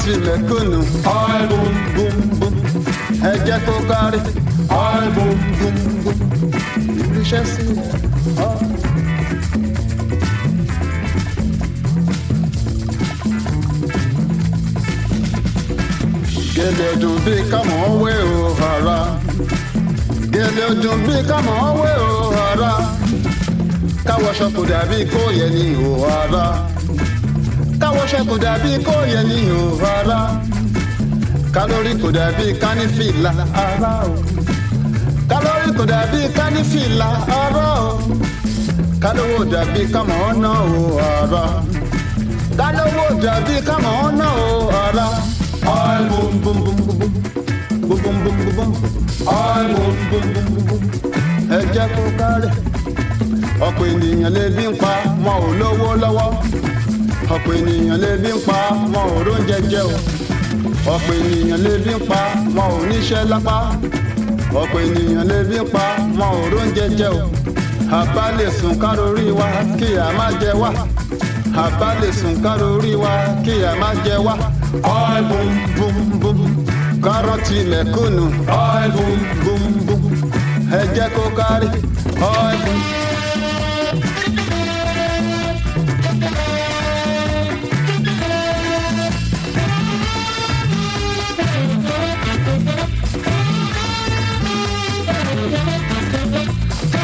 kárọ̀tì mẹ̀kúnnù. Oil boom, Bum bum, ẹ jẹ́ kó kárí. oil boom, Bum bum, ìríṣẹ́ sí ọ. Gèlè dùn bí kámọ̀ wé o ara. Gèlè dùn bí kámọ̀ wé o ara. Káwọṣọ kò dàbí kó yẹ ní o ara. Káwọṣọ kò dàbí kó yẹ ní o ara. Kálórì kò dàbí kánífìlà ara o. Kálórì kò dàbí kánífìlà ara o. Kálówó dàbí kámọ̀ ọ̀nà o ara. Kálówó dàbí kámọ̀ ọ̀nà o ara. oil boom, Bum bum bum bum bum bum bum bum bum. oil boom, Bum bum bum bum. Ẹ jẹ́ kó kárí. Ọ̀pọ̀ ènìyàn lébi ń pa wọn ò lówó lọ́wọ́. Ọ̀pọ̀ ènìyàn lébi ń pa wọn ò róúnjẹ jẹ o. Ọ̀pọ̀ ènìyàn lébi ń pa wọn ò níṣẹ́ lápá. Ọ̀pọ̀ ènìyàn lébi ń pa wọn ò róúnjẹ jẹ o. Àbá lè sùn kárórí wa kí a má jẹ wá. Àbá lè sùn kárórí wa kí a má jẹ wá. oil boom, Bum bum, kárọ̀tì mẹ̀kúnnù. oil boom, Bum bum, ẹ jẹ́ kó kárí. Oil boom.